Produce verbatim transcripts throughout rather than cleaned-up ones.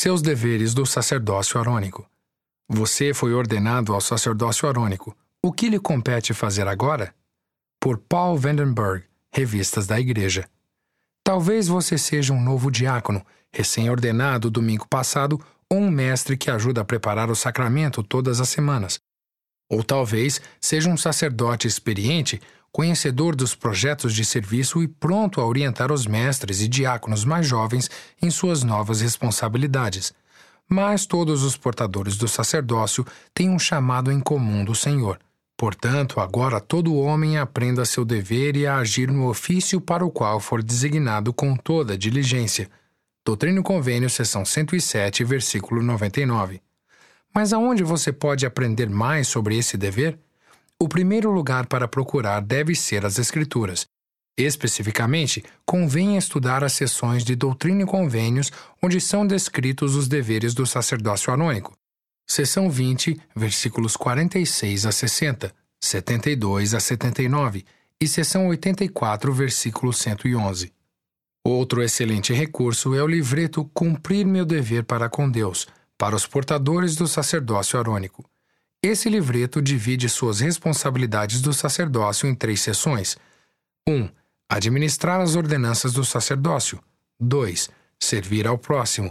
Seus deveres do sacerdócio arônico. Você foi ordenado ao sacerdócio arônico. O que lhe compete fazer agora? Por Paul Vandenberg, Revistas da Igreja. Talvez você seja um novo diácono, recém-ordenado domingo passado, ou um mestre que ajuda a preparar o sacramento todas as semanas. Ou talvez seja um sacerdote experiente, conhecedor dos projetos de serviço e pronto a orientar os mestres e diáconos mais jovens em suas novas responsabilidades. Mas todos os portadores do sacerdócio têm um chamado em comum do Senhor. Portanto, agora todo homem aprenda seu dever e a agir no ofício para o qual for designado com toda diligência. Doutrina e Convênio, seção cento e sete, versículo noventa e nove. Mas aonde você pode aprender mais sobre esse dever? O primeiro lugar para procurar deve ser as Escrituras. Especificamente, convém estudar as seções de Doutrina e Convênios onde são descritos os deveres do sacerdócio arônico. Seção vinte, versículos quarenta e seis a sessenta, setenta e dois a setenta e nove e seção oitenta e quatro, versículo cento e onze. Outro excelente recurso é o livreto Cumprir Meu Dever para com Deus, para os portadores do sacerdócio arônico. Esse livreto divide suas responsabilidades do sacerdócio em três seções. um. Administrar as ordenanças do sacerdócio. dois. Servir ao próximo.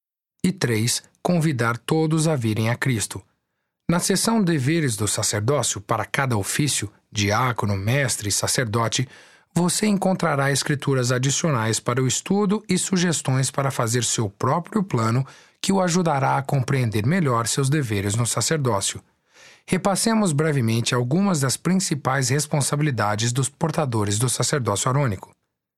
E três. Convidar todos a virem a Cristo. Na seção Deveres do Sacerdócio, para cada ofício, diácono, mestre e sacerdote, você encontrará escrituras adicionais para o estudo e sugestões para fazer seu próprio plano que o ajudará a compreender melhor seus deveres no sacerdócio. Repassemos brevemente algumas das principais responsabilidades dos portadores do sacerdócio arônico.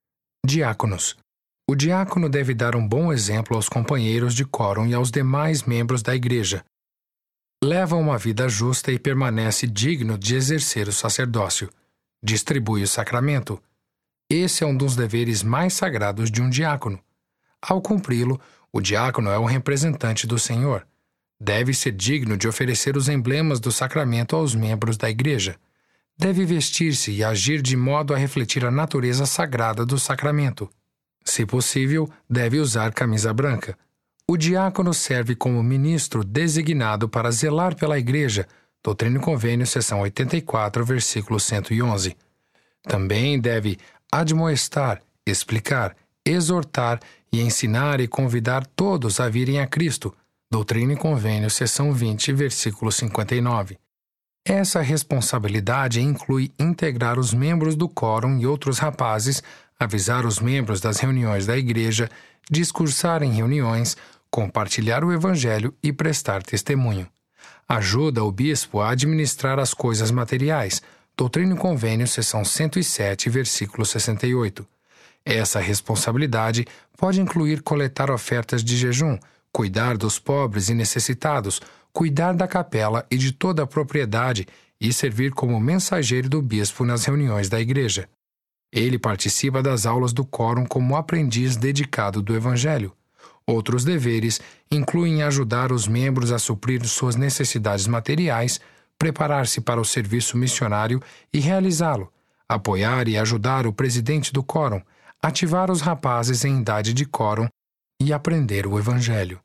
Diáconos. O diácono deve dar um bom exemplo aos companheiros de quórum e aos demais membros da igreja. Leva uma vida justa e permanece digno de exercer o sacerdócio. Distribui o sacramento. Esse é um dos deveres mais sagrados de um diácono. Ao cumpri-lo, o diácono é o representante do Senhor. Deve ser digno de oferecer os emblemas do sacramento aos membros da igreja. Deve vestir-se e agir de modo a refletir a natureza sagrada do sacramento. Se possível, deve usar camisa branca. O diácono serve como ministro designado para zelar pela igreja, Doutrina e Convênio, seção oitenta e quatro, versículo cento e onze. Também deve admoestar, explicar, exortar e ensinar e convidar todos a virem a Cristo, Doutrina e Convênio, seção vinte, versículo cinquenta e nove. Essa responsabilidade inclui integrar os membros do quórum e outros rapazes, avisar os membros das reuniões da igreja, discursar em reuniões, compartilhar o evangelho e prestar testemunho. Ajuda o bispo a administrar as coisas materiais, Doutrina e Convênio, seção cento e sete, versículo sessenta e oito. Essa responsabilidade pode incluir coletar ofertas de jejum, cuidar dos pobres e necessitados, cuidar da capela e de toda a propriedade e servir como mensageiro do bispo nas reuniões da igreja. Ele participa das aulas do quórum como aprendiz dedicado do Evangelho. Outros deveres incluem ajudar os membros a suprir suas necessidades materiais, preparar-se para o serviço missionário e realizá-lo, apoiar e ajudar o presidente do quórum, ativar os rapazes em idade de quórum e aprender o Evangelho.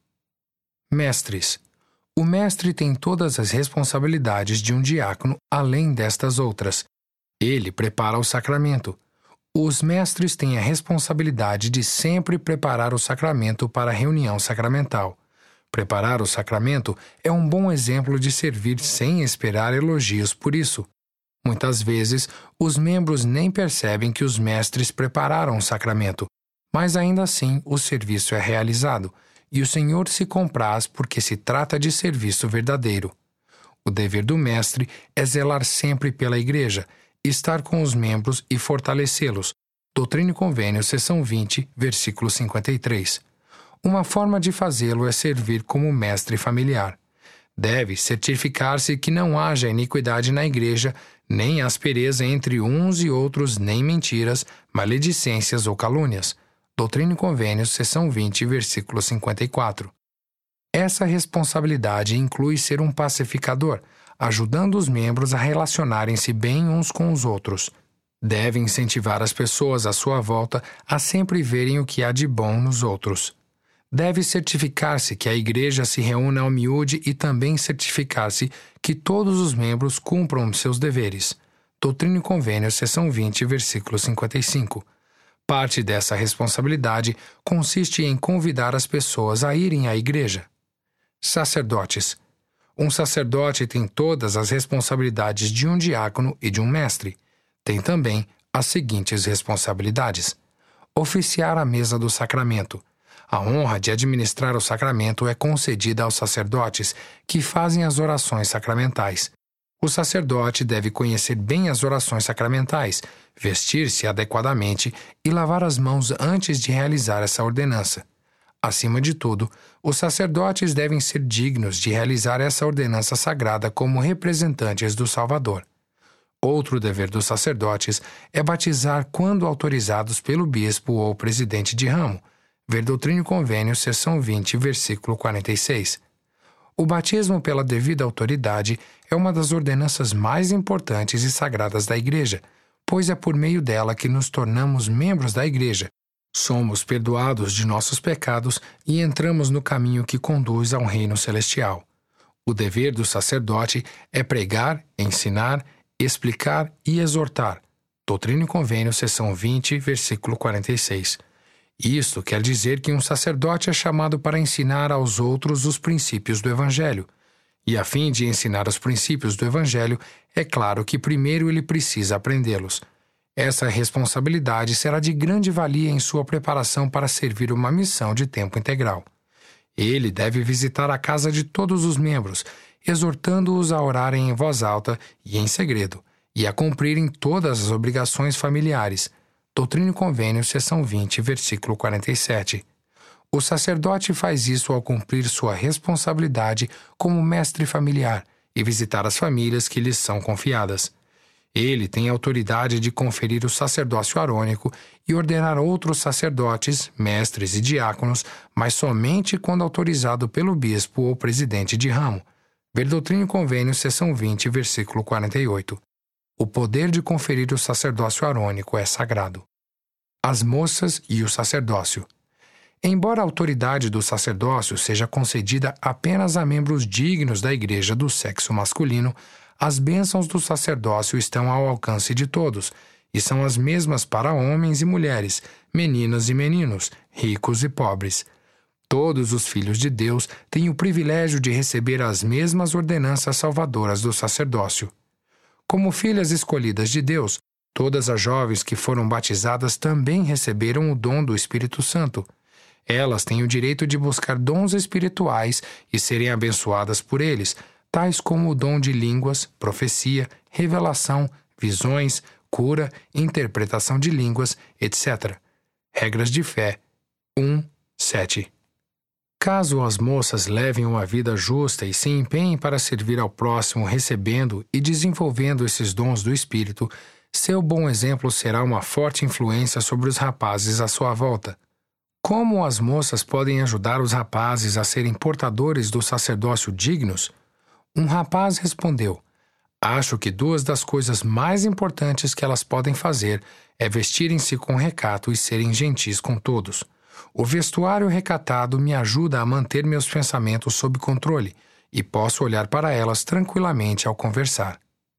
Mestres. O mestre tem todas as responsabilidades de um diácono além destas outras. Ele prepara o sacramento. Os mestres têm a responsabilidade de sempre preparar o sacramento para a reunião sacramental. Preparar o sacramento é um bom exemplo de servir sem esperar elogios por isso. Muitas vezes, os membros nem percebem que os mestres prepararam o sacramento, mas ainda assim o serviço é realizado, e o Senhor se compraz porque se trata de serviço verdadeiro. O dever do mestre é zelar sempre pela igreja, estar com os membros e fortalecê-los. Doutrina e Convênio, seção vinte, versículo cinquenta e três. Uma forma de fazê-lo é servir como mestre familiar. Deve certificar-se que não haja iniquidade na igreja, nem aspereza entre uns e outros, nem mentiras, maledicências ou calúnias. Doutrina e Convênio, seção vinte, versículo cinquenta e quatro. Essa responsabilidade inclui ser um pacificador, ajudando os membros a relacionarem-se bem uns com os outros. Deve incentivar as pessoas à sua volta a sempre verem o que há de bom nos outros. Deve certificar-se que a igreja se reúna ao miúde e também certificar-se que todos os membros cumpram seus deveres. Doutrina e Convênio, seção vinte, versículo cinquenta e cinco. Parte dessa responsabilidade consiste em convidar as pessoas a irem à igreja. Sacerdotes. Um sacerdote tem todas as responsabilidades de um diácono e de um mestre. Tem também as seguintes responsabilidades: oficiar a mesa do sacramento. A honra de administrar o sacramento é concedida aos sacerdotes que fazem as orações sacramentais. O sacerdote deve conhecer bem as orações sacramentais, vestir-se adequadamente e lavar as mãos antes de realizar essa ordenança. Acima de tudo, os sacerdotes devem ser dignos de realizar essa ordenança sagrada como representantes do Salvador. Outro dever dos sacerdotes é batizar quando autorizados pelo bispo ou presidente de ramo. Ver Doutrina e Convênio, seção vinte, versículo quarenta e seis. O batismo pela devida autoridade é uma das ordenanças mais importantes e sagradas da Igreja, pois é por meio dela que nos tornamos membros da Igreja. Somos perdoados de nossos pecados e entramos no caminho que conduz ao reino celestial. O dever do sacerdote é pregar, ensinar, explicar e exortar. Doutrina e Convênio, seção vinte, versículo quarenta e seis. Isto quer dizer que um sacerdote é chamado para ensinar aos outros os princípios do Evangelho. E a fim de ensinar os princípios do Evangelho, é claro que primeiro ele precisa aprendê-los. Essa responsabilidade será de grande valia em sua preparação para servir uma missão de tempo integral. Ele deve visitar a casa de todos os membros, exortando-os a orarem em voz alta e em segredo, e a cumprirem todas as obrigações familiares. Doutrina e Convênio, seção vinte, versículo quarenta e sete. O sacerdote faz isso ao cumprir sua responsabilidade como mestre familiar e visitar as famílias que lhes são confiadas. Ele tem autoridade de conferir o sacerdócio arônico e ordenar outros sacerdotes, mestres e diáconos, mas somente quando autorizado pelo bispo ou presidente de ramo. Ver Doutrina e Convênio, seção vinte, versículo quarenta e oito. O poder de conferir o sacerdócio arônico é sagrado. As moças e o sacerdócio. Embora a autoridade do sacerdócio seja concedida apenas a membros dignos da igreja do sexo masculino, as bênçãos do sacerdócio estão ao alcance de todos, e são as mesmas para homens e mulheres, meninas e meninos, ricos e pobres. Todos os filhos de Deus têm o privilégio de receber as mesmas ordenanças salvadoras do sacerdócio. Como filhas escolhidas de Deus, todas as jovens que foram batizadas também receberam o dom do Espírito Santo. Elas têm o direito de buscar dons espirituais e serem abençoadas por eles, tais como o dom de línguas, profecia, revelação, visões, cura, interpretação de línguas, etcétera. Regras de Fé um, sete. Caso as moças levem uma vida justa e se empenhem para servir ao próximo recebendo e desenvolvendo esses dons do Espírito, seu bom exemplo será uma forte influência sobre os rapazes à sua volta. Como as moças podem ajudar os rapazes a serem portadores do sacerdócio dignos? Um rapaz respondeu: acho que duas das coisas mais importantes que elas podem fazer é vestirem-se com recato e serem gentis com todos. O vestuário recatado me ajuda a manter meus pensamentos sob controle e posso olhar para elas tranquilamente ao conversar.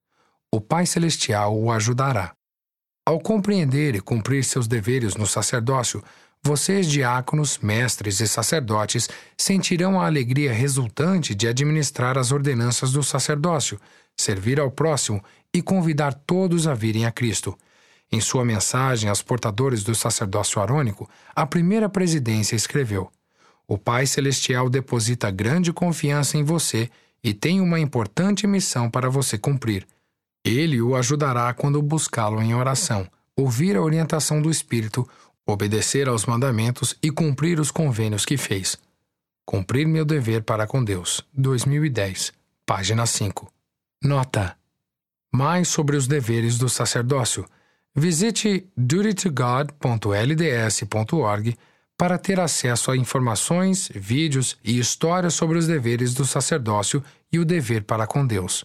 O Pai Celestial o ajudará. Ao compreender e cumprir seus deveres no sacerdócio, vocês, diáconos, mestres e sacerdotes, sentirão a alegria resultante de administrar as ordenanças do sacerdócio, servir ao próximo e convidar todos a virem a Cristo. Em sua mensagem aos portadores do sacerdócio arônico, a primeira presidência escreveu: o Pai Celestial deposita grande confiança em você e tem uma importante missão para você cumprir. Ele o ajudará quando buscá-lo em oração, ouvir a orientação do Espírito, obedecer aos mandamentos e cumprir os convênios que fez. Cumprir meu dever para com Deus, dois mil e dez, página cinco. Nota: mais sobre os deveres do sacerdócio. Visite duty to god ponto l d s ponto org para ter acesso a informações, vídeos e histórias sobre os deveres do sacerdócio e o dever para com Deus.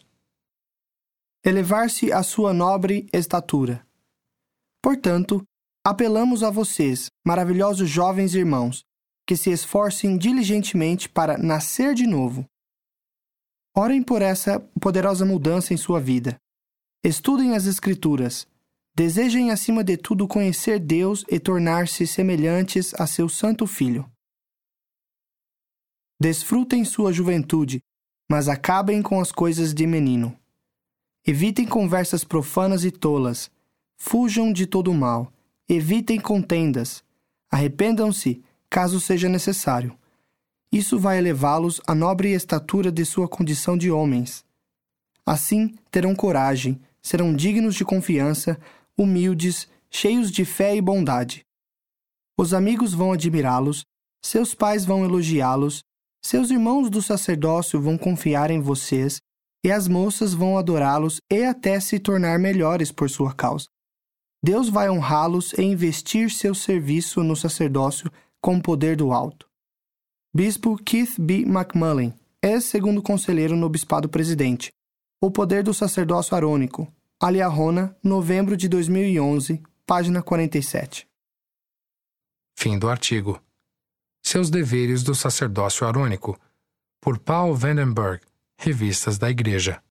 Elevar-se à sua nobre estatura. Portanto, apelamos a vocês, maravilhosos jovens irmãos, que se esforcem diligentemente para nascer de novo. Orem por essa poderosa mudança em sua vida. Estudem as Escrituras. Desejem, acima de tudo, conhecer Deus e tornar-se semelhantes a seu Santo Filho. Desfrutem sua juventude, mas acabem com as coisas de menino. Evitem conversas profanas e tolas. Fujam de todo o mal. Evitem contendas. Arrependam-se, caso seja necessário. Isso vai elevá-los à nobre estatura de sua condição de homens. Assim, terão coragem, serão dignos de confiança, humildes, cheios de fé e bondade. Os amigos vão admirá-los, seus pais vão elogiá-los, seus irmãos do sacerdócio vão confiar em vocês, e as moças vão adorá-los e até se tornar melhores por sua causa. Deus vai honrá-los e investir seu serviço no sacerdócio com o poder do alto. Bispo Keith B. McMullen, ex-segundo conselheiro no Bispado Presidente. O poder do sacerdócio arônico. Aliahona, novembro de dois mil e onze, página quarenta e sete. Fim do artigo. Seus deveres do sacerdócio arônico, por Paul Vandenberg, Revistas da Igreja.